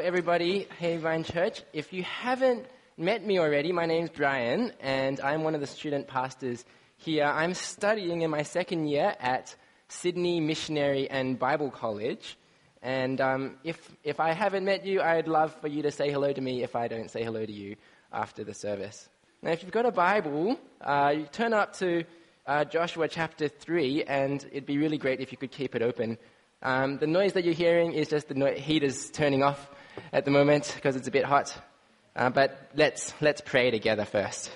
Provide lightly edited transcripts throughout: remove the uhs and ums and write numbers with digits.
everybody. Hey, Vine Church. If you haven't met me already, my name's Brian, and I'm one of the student pastors here. I'm studying in my second year at Sydney Missionary and Bible College. And if I haven't met you, I'd love for you to say hello to me if I don't say hello to you after the service. Now, if you've got a Bible, you turn up to Joshua chapter 3, and it'd be really great if you could keep it open. The noise that you're hearing is just the heaters turning off at the moment because it's a bit hot. But let's pray together first.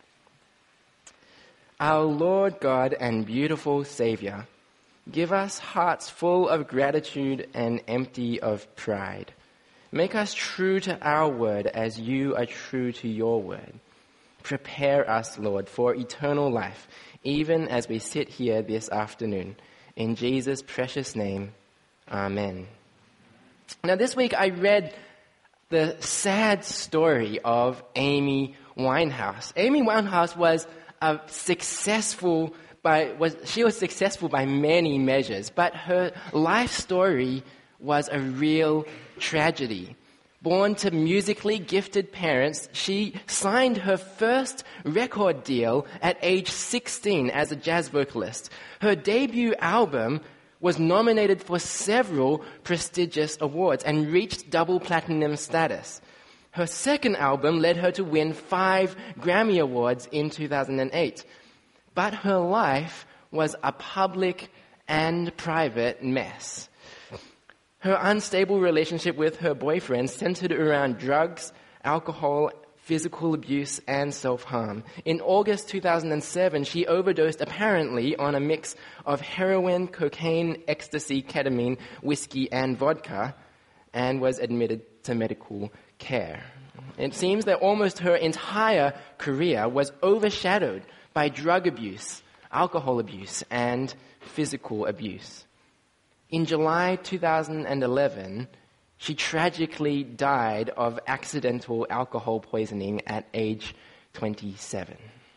Our Lord God and beautiful Savior, give us hearts full of gratitude and empty of pride. Make us true to our word as you are true to your word. Prepare us, Lord, for eternal life, even as we sit here this afternoon. In Jesus' precious name, amen. Now, this week I read the sad story of Amy Winehouse. Amy Winehouse was successful by many measures, but her life story was a real tragedy. Born to musically gifted parents, she signed her first record deal at age 16 as a jazz vocalist. Her debut album was nominated for several prestigious awards and reached double platinum status. Her second album led her to win 5 Grammy Awards in 2008. But her life was a public and private mess. Her unstable relationship with her boyfriend centered around drugs, alcohol, physical abuse, and self-harm. In August 2007, she overdosed apparently on a mix of heroin, cocaine, ecstasy, ketamine, whiskey, and vodka, and was admitted to medical care. It seems that almost her entire career was overshadowed by drug abuse, alcohol abuse, and physical abuse. In July 2011, she tragically died of accidental alcohol poisoning at age 27.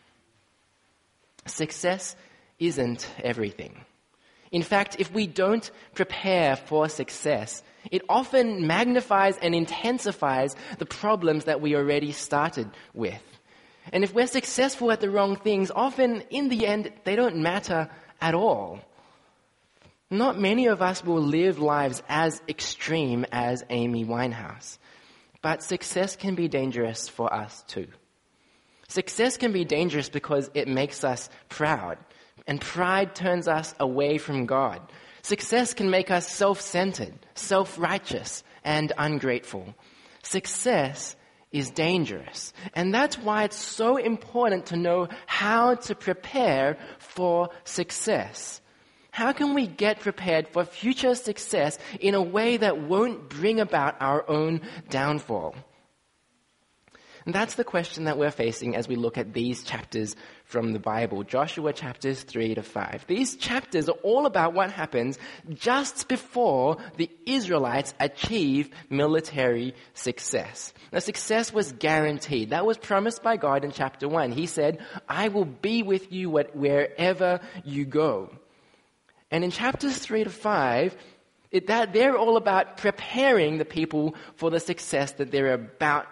Success isn't everything. In fact, if we don't prepare for success, it often magnifies and intensifies the problems that we already started with. And if we're successful at the wrong things, often in the end, they don't matter at all. Not many of us will live lives as extreme as Amy Winehouse, but success can be dangerous for us too. Success can be dangerous because it makes us proud, and pride turns us away from God. Success can make us self-centered, self-righteous, and ungrateful. Success is dangerous, and that's why it's so important to know how to prepare for success. How can we get prepared for future success in a way that won't bring about our own downfall? And that's the question that we're facing as we look at these chapters from the Bible, Joshua chapters 3 to 5. These chapters are all about what happens just before the Israelites achieve military success. Now, success was guaranteed. That was promised by God in chapter 1. He said, I will be with you wherever you go. And in chapters 3 to 5, they're all about preparing the people for the success that they're about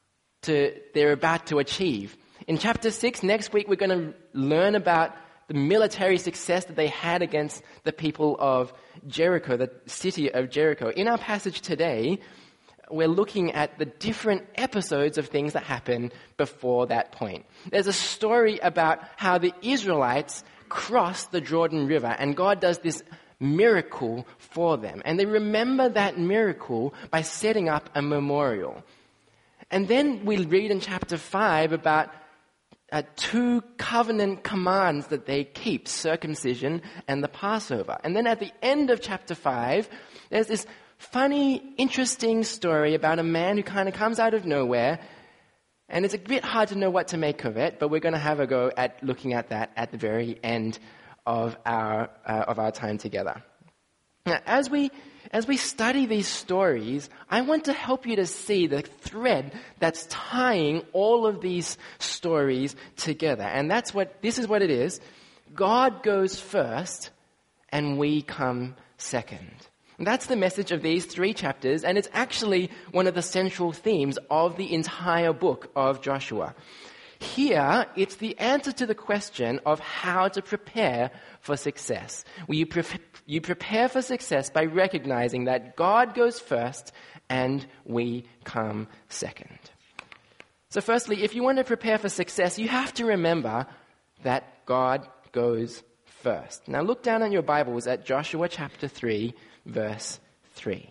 to achieve. In chapter 6, next week, we're going to learn about the military success that they had against the people of Jericho, the city of Jericho. In our passage today, we're looking at the different episodes of things that happened before that point. There's a story about how the Israelites crossed the Jordan River, and God does this miracle for them. And they remember that miracle by setting up a memorial. And then we read in chapter 5 about 2 covenant commands that they keep, circumcision and the Passover. And then at the end of chapter 5, there's this funny, interesting story about a man who kind of comes out of nowhere. And it's a bit hard to know what to make of it, but we're going to have a go at looking at that at the very end of our time together. Now, as we study these stories, I want to help you to see the thread that's tying all of these stories together. And this is what it is. God goes first, and we come second. And that's the message of these 3 chapters, and it's actually one of the central themes of the entire book of Joshua. Here, it's the answer to the question of how to prepare for success. You prepare for success by recognizing that God goes first and we come second. So firstly, if you want to prepare for success, you have to remember that God goes first. Now look down on your Bibles at Joshua chapter 3, verse 3.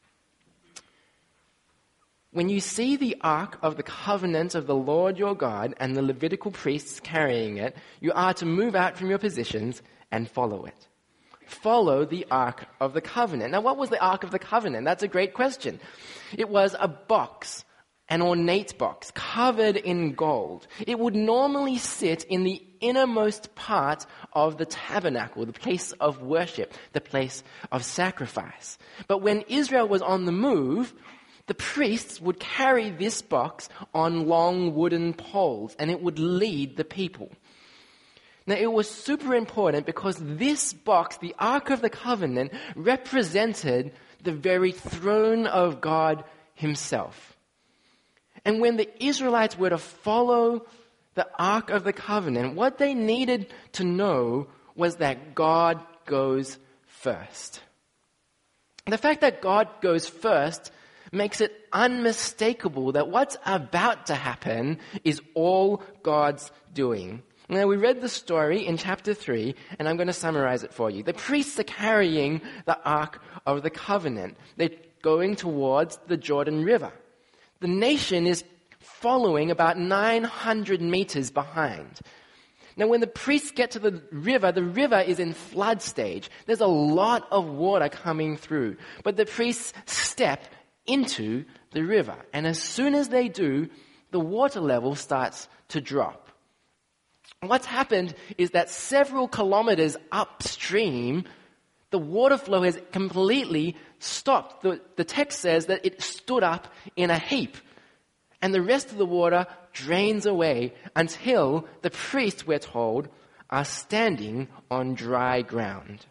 When you see the ark of the covenant of the Lord your God and the Levitical priests carrying it, you are to move out from your positions and follow it. Follow the ark of the covenant. Now what was the ark of the covenant? That's a great question. It was a box, an ornate box covered in gold. It would normally sit in the innermost part of the tabernacle, the place of worship, the place of sacrifice. But when Israel was on the move, the priests would carry this box on long wooden poles, and it would lead the people. Now, it was super important because this box, the Ark of the Covenant, represented the very throne of God himself. And when the Israelites were to follow the Ark of the Covenant, what they needed to know was that God goes first. The fact that God goes first makes it unmistakable that what's about to happen is all God's doing. Now, we read the story in chapter 3, and I'm going to summarize it for you. The priests are carrying the Ark of the Covenant. They're going towards the Jordan River. The nation is following about 900 meters behind. Now, when the priests get to the river is in flood stage. There's a lot of water coming through. But the priests step into the river. And as soon as they do, the water level starts to drop. What's happened is that several kilometers upstream, the water flow has completely stopped. The text says that it stood up in a heap. And the rest of the water drains away until the priests, we're told, are standing on dry ground.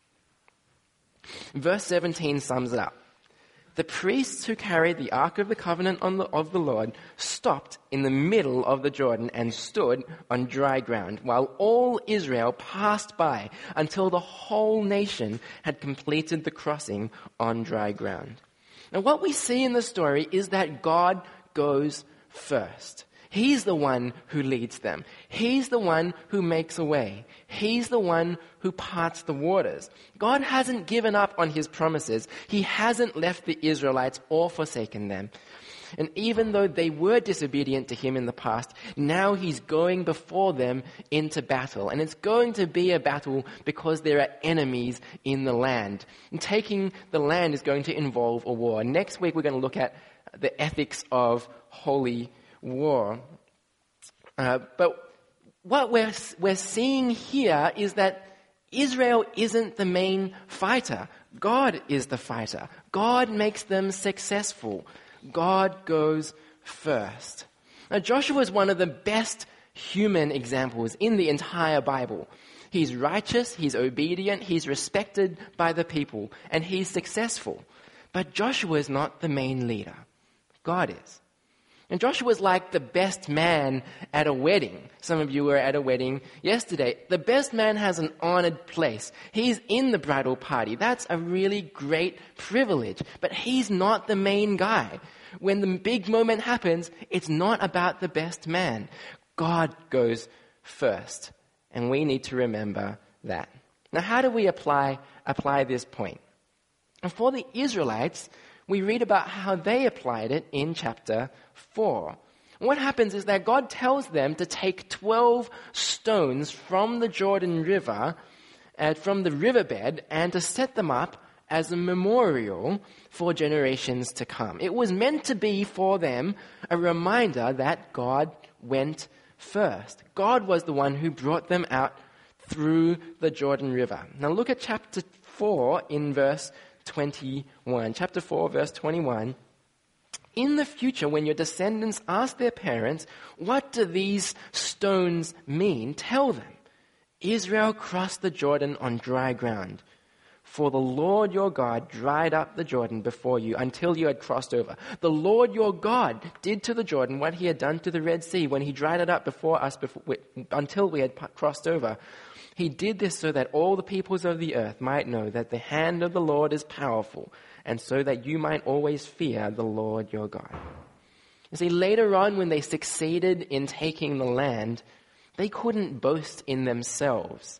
Verse 17 sums it up. The priests who carried the Ark of the Covenant of the Lord stopped in the middle of the Jordan and stood on dry ground, while all Israel passed by until the whole nation had completed the crossing on dry ground. Now, what we see in the story is that God goes first. He's the one who leads them. He's the one who makes a way. He's the one who parts the waters. God hasn't given up on his promises. He hasn't left the Israelites or forsaken them. And even though they were disobedient to him in the past, now he's going before them into battle. And it's going to be a battle because there are enemies in the land. And taking the land is going to involve a war. Next week we're going to look at the ethics of holy war. But what we're seeing here is that Israel isn't the main fighter. God is the fighter. God makes them successful. God goes first. Now, Joshua is one of the best human examples in the entire Bible. He's righteous, he's obedient, he's respected by the people, and he's successful. But Joshua is not the main leader. God is. And Joshua is like the best man at a wedding. Some of you were at a wedding yesterday. The best man has an honored place. He's in the bridal party. That's a really great privilege. But he's not the main guy. When the big moment happens, it's not about the best man. God goes first. And we need to remember that. Now, how do we apply this point? And for the Israelites, we read about how they applied it in chapter 4. What happens is that God tells them to take 12 stones from the Jordan River, from the riverbed, and to set them up as a memorial for generations to come. It was meant to be for them a reminder that God went first. God was the one who brought them out through the Jordan River. Now look at chapter 4 in verse 21. Chapter 4, verse 21. In the future, when your descendants ask their parents, what do these stones mean? Tell them, Israel crossed the Jordan on dry ground. For the Lord your God dried up the Jordan before you until you had crossed over. The Lord your God did to the Jordan what he had done to the Red Sea when he dried it up before us until we had crossed over. He did this so that all the peoples of the earth might know that the hand of the Lord is powerful, and so that you might always fear the Lord your God. You see, later on when they succeeded in taking the land, they couldn't boast in themselves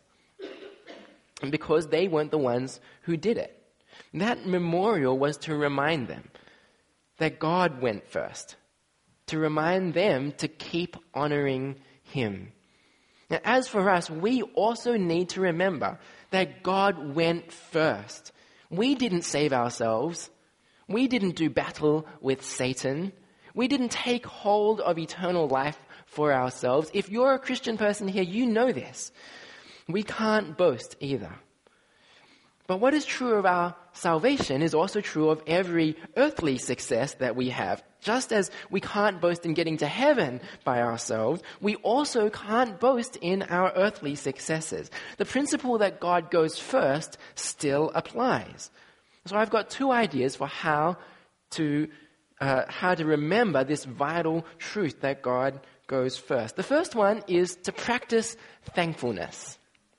because they weren't the ones who did it. That memorial was to remind them that God went first, to remind them to keep honoring him. Now, as for us, we also need to remember that God went first. We didn't save ourselves. We didn't do battle with Satan. We didn't take hold of eternal life for ourselves. If you're a Christian person here, you know this. We can't boast either. But what is true of our salvation is also true of every earthly success that we have. Just as we can't boast in getting to heaven by ourselves, we also can't boast in our earthly successes. The principle that God goes first still applies. So I've got two ideas for how to remember this vital truth that God goes first. The first one is to practice thankfulness.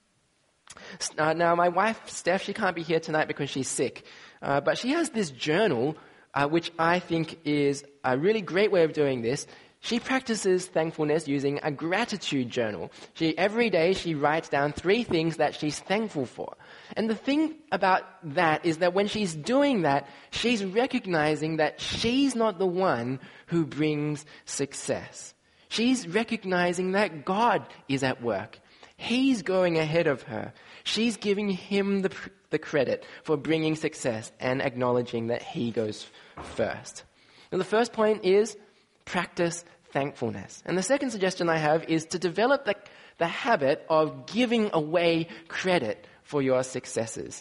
Now, my wife, Steph, she can't be here tonight because she's sick. But she has this journal, which I think is a really great way of doing this. She practices thankfulness using a gratitude journal. Every day she writes down 3 things that she's thankful for. And the thing about that is that when she's doing that, she's recognizing that she's not the one who brings success. She's recognizing that God is at work. He's going ahead of her. She's giving him the credit for bringing success and acknowledging that he goes first. And the first point is practice thankfulness. And the second suggestion I have is to develop the habit of giving away credit for your successes.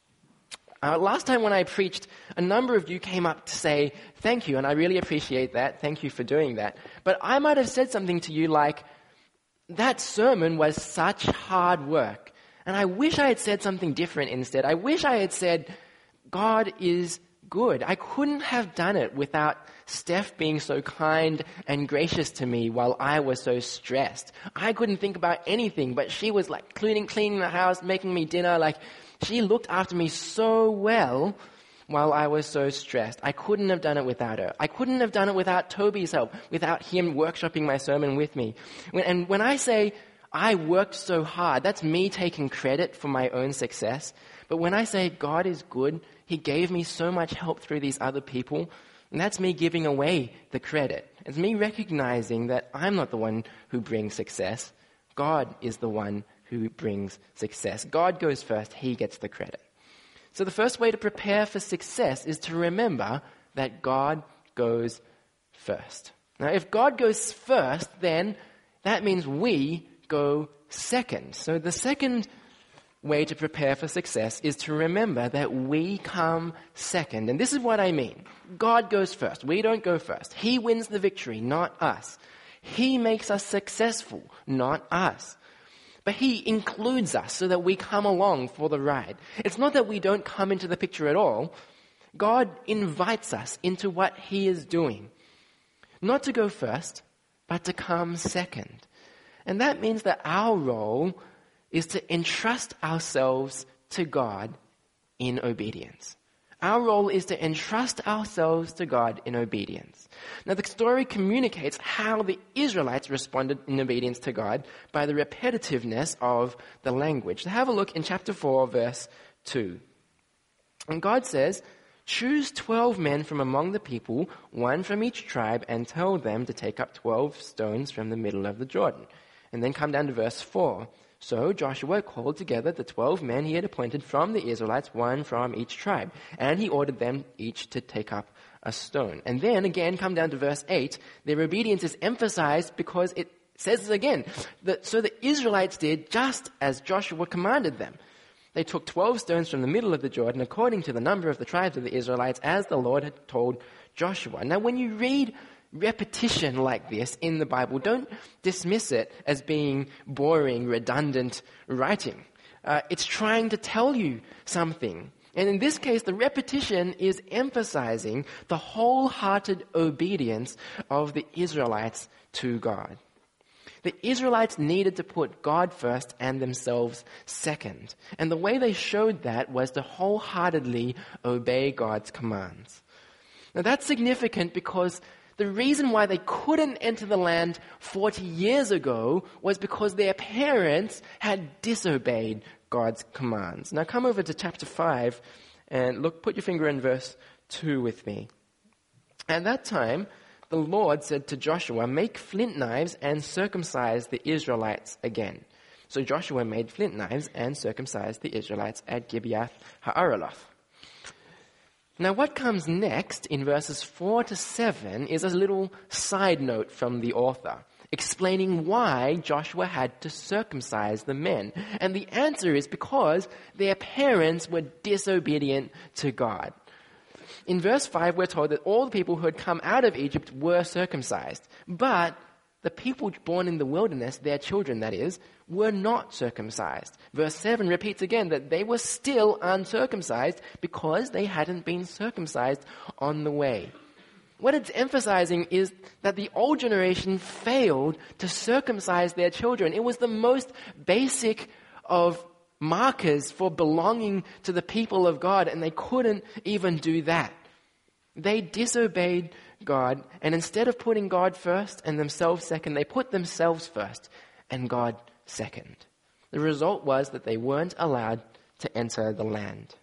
Last time when I preached, a number of you came up to say thank you, and I really appreciate that. Thank you for doing that. But I might have said something to you like, that sermon was such hard work. And I wish I had said something different instead. I wish I had said, God is good. I couldn't have done it without Steph being so kind and gracious to me while I was so stressed. I couldn't think about anything, but she was like cleaning the house, making me dinner. Like, she looked after me so well while I was so stressed. I couldn't have done it without her. I couldn't have done it without Toby's help, without him workshopping my sermon with me. And when I say I worked so hard, that's me taking credit for my own success. But when I say God is good, he gave me so much help through these other people, and that's me giving away the credit. It's me recognizing that I'm not the one who brings success. God is the one who brings success. God goes first. He gets the credit. So the first way to prepare for success is to remember that God goes first. Now, if God goes first, then that means we go second. So the second way to prepare for success is to remember that we come second. And this is what I mean. God goes first. We don't go first. He wins the victory, not us. He makes us successful, not us. But he includes us so that we come along for the ride. It's not that we don't come into the picture at all. God invites us into what he is doing. Not to go first, but to come second. And that means that our role is to entrust ourselves to God in obedience. Our role is to entrust ourselves to God in obedience. Now, the story communicates how the Israelites responded in obedience to God by the repetitiveness of the language. So have a look in chapter 4, verse 2. And God says, "Choose 12 men from among the people, one from each tribe, and tell them to take up 12 stones from the middle of the Jordan." And then come down to verse 4. So Joshua called together the 12 men he had appointed from the Israelites, one from each tribe. And he ordered them each to take up a stone. And then again, come down to verse 8. Their obedience is emphasized because it says again, so the Israelites did just as Joshua commanded them. They took 12 stones from the middle of the Jordan according to the number of the tribes of the Israelites as the Lord had told Joshua. Now when you read repetition like this in the Bible, don't dismiss it as being boring, redundant writing. it's trying to tell you something. And in this case, the repetition is emphasizing the wholehearted obedience of the Israelites to God. The Israelites needed to put God first and themselves second. And the way they showed that was to wholeheartedly obey God's commands. Now that's significant because the reason why they couldn't enter the land 40 years ago was because their parents had disobeyed God's commands. Now come over to chapter 5 and look, put your finger in verse 2 with me. At that time, the Lord said to Joshua, "Make flint knives and circumcise the Israelites again." So Joshua made flint knives and circumcised the Israelites at Gibeath Ha'araloth. Now what comes next in verses 4 to 7 is a little side note from the author, explaining why Joshua had to circumcise the men. And the answer is because their parents were disobedient to God. In verse 5, we're told that all the people who had come out of Egypt were circumcised. But the people born in the wilderness, their children that is, were not circumcised. Verse 7 repeats again that they were still uncircumcised because they hadn't been circumcised on the way. What it's emphasizing is that the old generation failed to circumcise their children. It was the most basic of markers for belonging to the people of God, and they couldn't even do that. They disobeyed God, and instead of putting God first and themselves second, they put themselves first and God second. The result was that they weren't allowed to enter the land.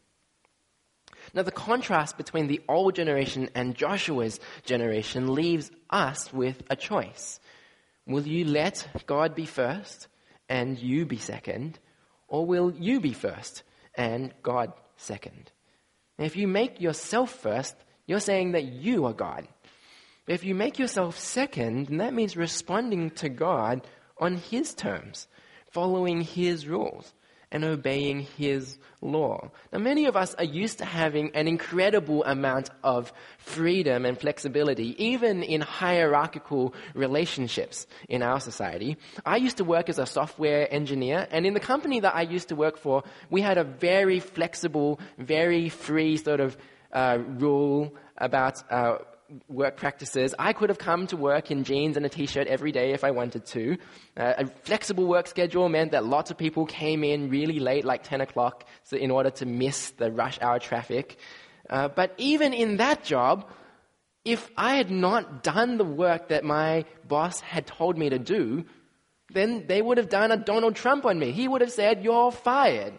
Now, the contrast between the old generation and Joshua's generation leaves us with a choice. Will you let God be first and you be second? Or will you be first and God second? And if you make yourself first, you're saying that you are God. But if you make yourself second, then that means responding to God on His terms, following His rules, and obeying His law. Now, many of us are used to having an incredible amount of freedom and flexibility, even in hierarchical relationships in our society. I used to work as a software engineer, and in the company that I used to work for, we had a very flexible, very free sort of rule about work practices. I could have come to work in jeans and a t-shirt every day if I wanted to. A flexible work schedule meant that lots of people came in really late, like 10 o'clock, so in order to miss the rush hour traffic. But even in that job, if I had not done the work that my boss had told me to do, then they would have done a Donald Trump on me. He would have said, "You're fired."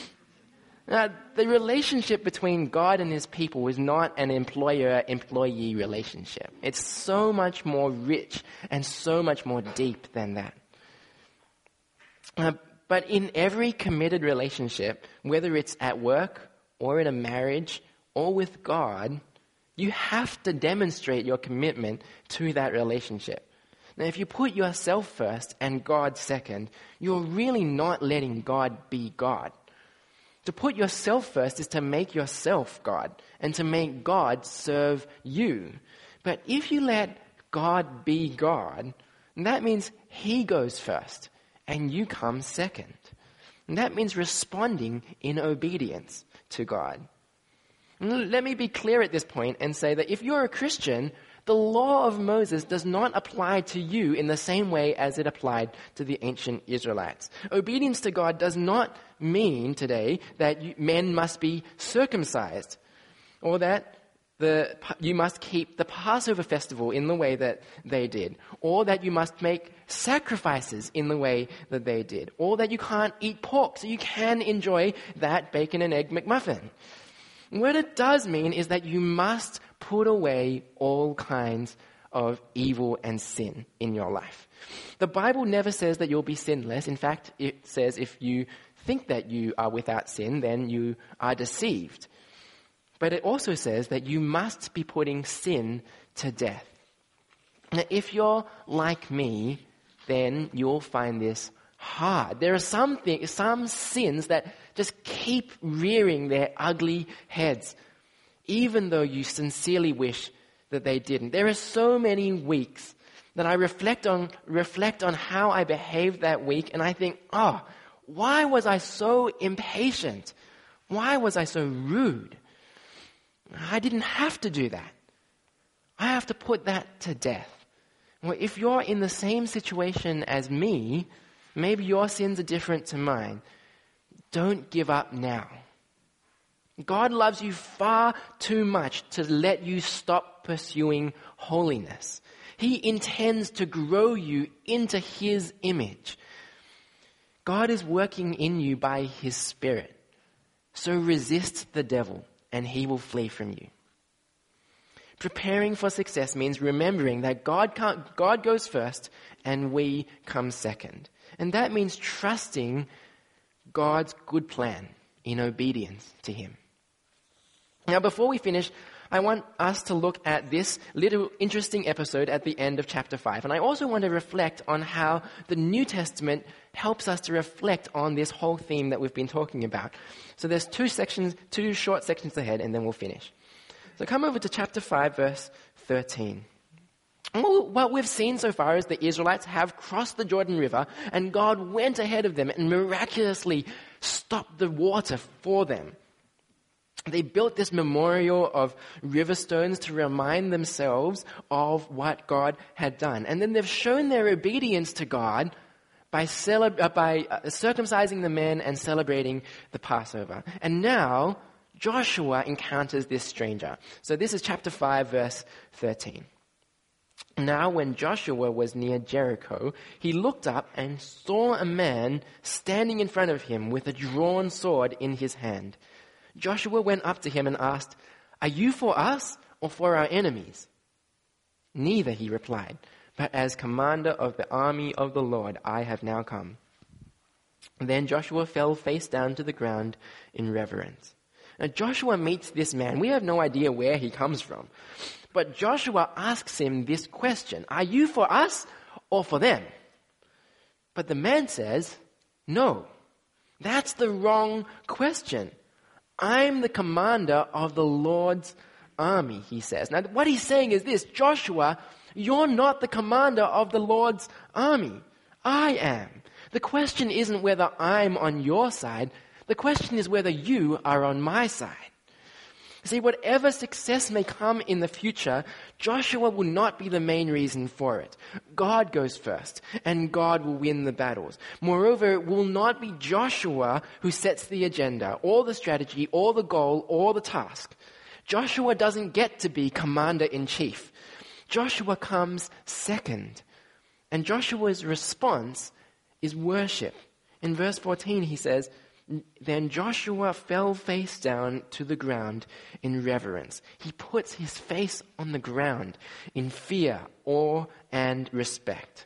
Now, the relationship between God and His people is not an employer-employee relationship. It's so much more rich and so much more deep than that. But in every committed relationship, whether it's at work or in a marriage or with God, you have to demonstrate your commitment to that relationship. Now, if you put yourself first and God second, you're really not letting God be God. To put yourself first is to make yourself God and to make God serve you. But if you let God be God, that means He goes first and you come second. And that means responding in obedience to God. And let me be clear at this point and say that if you're a Christian, the law of Moses does not apply to you in the same way as it applied to the ancient Israelites. Obedience to God does not mean today that men must be circumcised or that you must keep the Passover festival in the way that they did, or that you must make sacrifices in the way that they did, or that you can't eat pork so you can enjoy that bacon and egg McMuffin. What it does mean is that you must put away all kinds of evil and sin in your life. The Bible never says that you'll be sinless. In fact, it says if you think that you are without sin, then you are deceived. But it also says that you must be putting sin to death. Now, if you're like me, then you'll find this hard. There are some sins that just keep rearing their ugly heads, even though you sincerely wish that they didn't. There are so many weeks that I reflect on how I behaved that week, and I think, Why was I so impatient? Why was I so rude? I didn't have to do that. I have to put that to death. Well, if you're in the same situation as me, maybe your sins are different to mine. Don't give up now. God loves you far too much to let you stop pursuing holiness. He intends to grow you into His image. God is working in you by His Spirit. So resist the devil and he will flee from you. Preparing for success means remembering that God goes first and we come second. And that means trusting God's good plan in obedience to Him. Now, before we finish, I want us to look at this little interesting episode at the end of chapter 5. And I also want to reflect on how the New Testament helps us to reflect on this whole theme that we've been talking about. So there's two short sections ahead, and then we'll finish. So come over to chapter 5, verse 13. What we've seen so far is the Israelites have crossed the Jordan River, and God went ahead of them and miraculously stopped the water for them. They built this memorial of river stones to remind themselves of what God had done. And then they've shown their obedience to God by circumcising the men and celebrating the Passover. And now Joshua encounters this stranger. So this is chapter 5, verse 13. Now when Joshua was near Jericho, he looked up and saw a man standing in front of him with a drawn sword in his hand. Joshua went up to him and asked, "Are you for us or for our enemies?" "Neither," he replied, "but as commander of the army of the Lord, I have now come." Then Joshua fell face down to the ground in reverence. Now Joshua meets this man. We have no idea where he comes from. But Joshua asks him this question, "Are you for us or for them?" But the man says, "No, that's the wrong question. I'm the commander of the Lord's army," he says. Now, what he's saying is this: Joshua, you're not the commander of the Lord's army. I am. The question isn't whether I'm on your side. The question is whether you are on my side. See, whatever success may come in the future, Joshua will not be the main reason for it. God goes first, and God will win the battles. Moreover, it will not be Joshua who sets the agenda, or the strategy, or the goal, or the task. Joshua doesn't get to be commander-in-chief. Joshua comes second. And Joshua's response is worship. In verse 14, he says, "Then Joshua fell face down to the ground in reverence." He puts his face on the ground in fear, awe, and respect.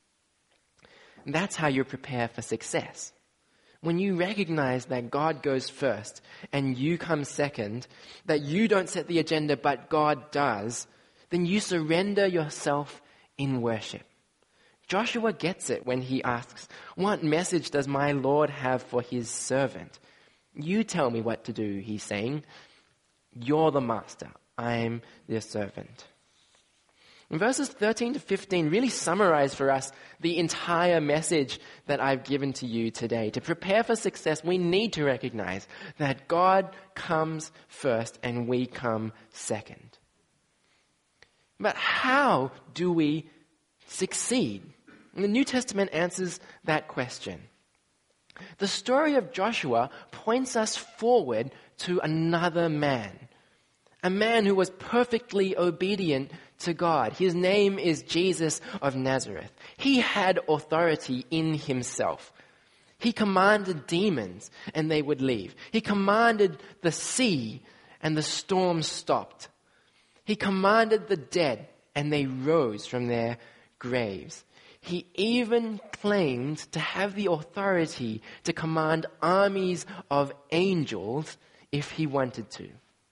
And that's how you prepare for success. When you recognize that God goes first and you come second, that you don't set the agenda but God does, then you surrender yourself in worship. Joshua gets it when he asks, "What message does my Lord have for his servant?" "You tell me what to do," he's saying. "You're the master. I'm the servant." And verses 13 to 15 really summarize for us the entire message that I've given to you today. To prepare for success, we need to recognize that God comes first and we come second. But how do we succeed? And the New Testament answers that question. The story of Joshua points us forward to another man, a man who was perfectly obedient to God. His name is Jesus of Nazareth. He had authority in himself. He commanded demons and they would leave. He commanded the sea and the storm stopped. He commanded the dead and they rose from their graves. He even claimed to have the authority to command armies of angels if he wanted to.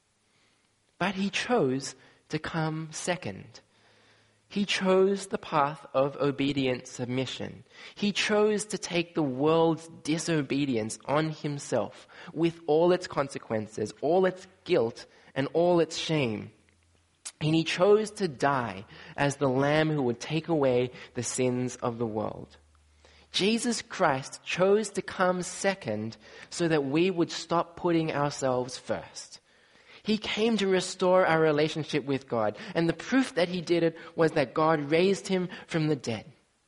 But he chose to come second. He chose the path of obedient submission. He chose to take the world's disobedience on himself with all its consequences, all its guilt, and all its shame. And he chose to die as the Lamb who would take away the sins of the world. Jesus Christ chose to come second so that we would stop putting ourselves first. He came to restore our relationship with God, and the proof that he did it was that God raised him from the dead.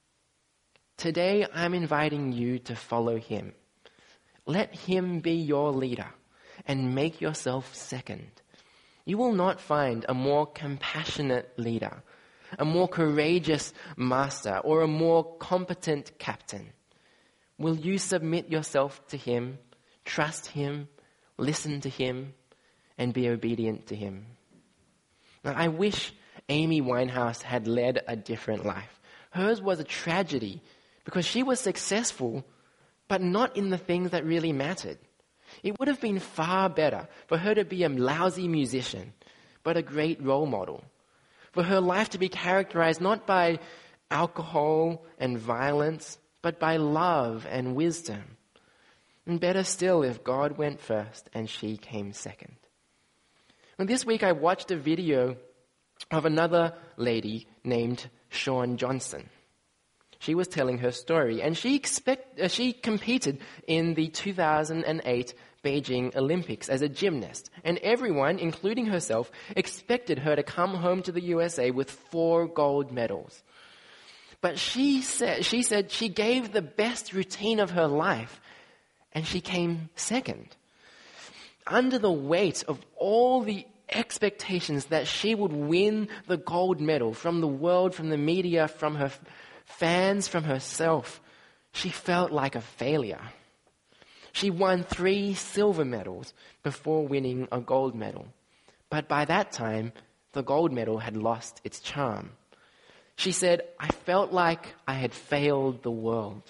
Today, I'm inviting you to follow him. Let him be your leader and make yourself second. You will not find a more compassionate leader, a more courageous master, or a more competent captain. Will you submit yourself to him, trust him, listen to him, and be obedient to him? Now, I wish Amy Winehouse had led a different life. Hers was a tragedy because she was successful, but not in the things that really mattered. It would have been far better for her to be a lousy musician, but a great role model. For her life to be characterized not by alcohol and violence, but by love and wisdom. And better still if God went first and she came second. And this week I watched a video of another lady named Shawn Johnson. She was telling her story, and she competed in the 2008 Beijing Olympics as a gymnast. And everyone, including herself, expected her to come home to the USA with 4 gold medals. But she said she gave the best routine of her life, and she came second. Under the weight of all the expectations that she would win the gold medal from the world, from the media, from her fans, from herself, she felt like a failure. She won 3 silver medals before winning a gold medal. But by that time, the gold medal had lost its charm. She said, I felt like I had failed the world.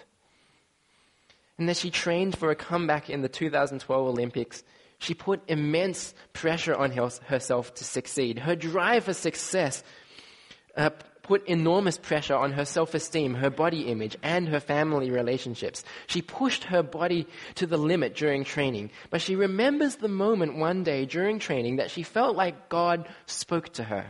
And as she trained for a comeback in the 2012 Olympics, she put immense pressure on herself to succeed. Her drive for success put enormous pressure on her self-esteem, her body image, and her family relationships. She pushed her body to the limit during training, but she remembers the moment one day during training that she felt like God spoke to her.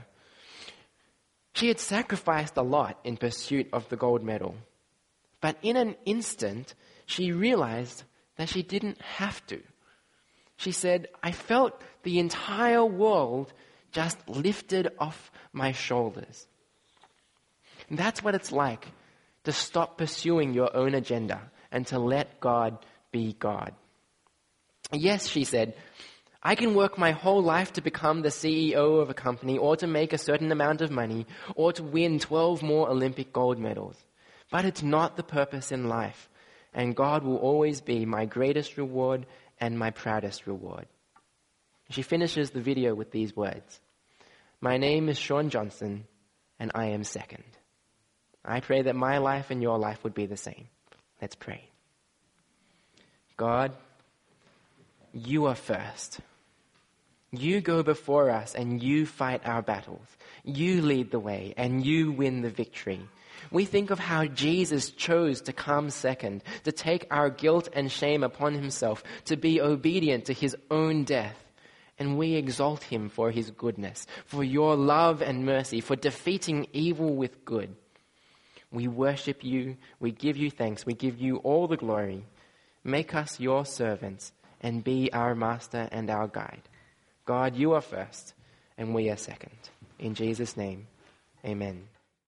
She had sacrificed a lot in pursuit of the gold medal, but in an instant, she realized that she didn't have to. She said, I felt the entire world just lifted off my shoulders. And that's what it's like to stop pursuing your own agenda and to let God be God. Yes, she said, I can work my whole life to become the CEO of a company or to make a certain amount of money or to win 12 more Olympic gold medals. But it's not the purpose in life. And God will always be my greatest reward and my proudest reward. She finishes the video with these words. My name is Shawn Johnson, and I am second. I pray that my life and your life would be the same. Let's pray. God, you are first. You go before us and you fight our battles. You lead the way and you win the victory. We think of how Jesus chose to come second, to take our guilt and shame upon himself, to be obedient to his own death. And we exalt him for his goodness, for your love and mercy, for defeating evil with good. We worship you, we give you thanks, we give you all the glory. Make us your servants and be our master and our guide. God, you are first and we are second. In Jesus' name, amen.